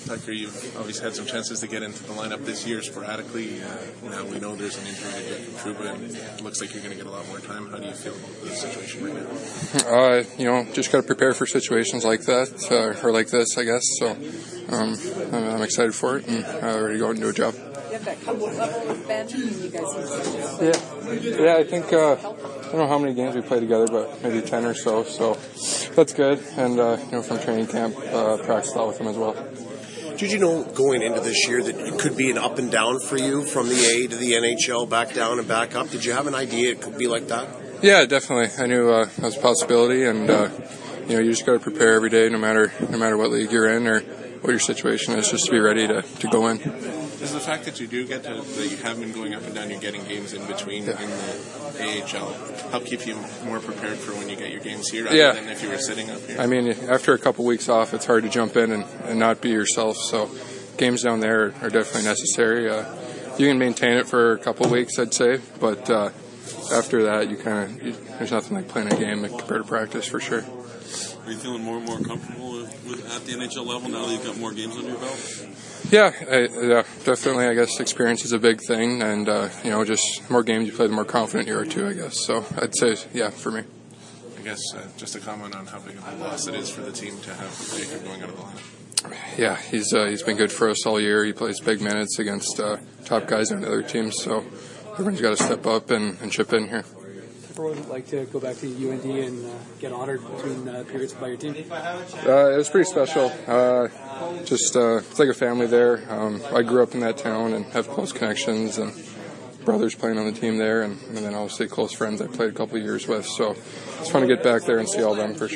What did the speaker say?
Tucker, you've always had some chances to get into the lineup this year sporadically. Now we know there's an injury to Jacob Trouba, and it looks like you're going to get a lot more time. How do you feel about the situation right now? Just got to prepare for situations like that, or like this, I guess. So I'm excited for it and ready to go and do a job. You have that comfort level with Ben, and you guys Yeah, I think, I don't know how many games we played together, but maybe 10 or so. So that's good. And, from training camp, practiced a lot with him as well. Did you know going into this year that it could be an up and down for you from the A to the NHL, back down and back up? Did you have an idea it could be like that? Yeah, definitely. I knew that was a possibility, and you just got to prepare every day, no matter what league you're in or what your situation is, just to be ready to go in. Does the fact that you do get that you have been going up and down, you're getting games in between in the AHL, help keep you more prepared for when you get your games here rather than if you were sitting up here? I mean, after a couple weeks off, it's hard to jump in and not be yourself. So games down there are definitely necessary. You can maintain it for a couple weeks, I'd say, but after that, there's nothing like playing a game compared to practice for sure. Are you feeling more and more comfortable at the NHL level now that you've got more games under your belt? Yeah, definitely. I guess experience is a big thing, and just more games you play, the more confident you are too, I guess. So I'd say, for me. I guess just a comment on how big of a loss it is for the team to have Jacob going out of the lineup. Yeah, he's been good for us all year. He plays big minutes against top guys on the other teams, so everyone's got to step up and chip in here. What was it like to go back to UND and get honored between periods by your team? It was pretty special. It's like a family there. I grew up in that town and have close connections and brothers playing on the team there, and then obviously close friends I played a couple of years with. So it's fun to get back there and see all them for sure.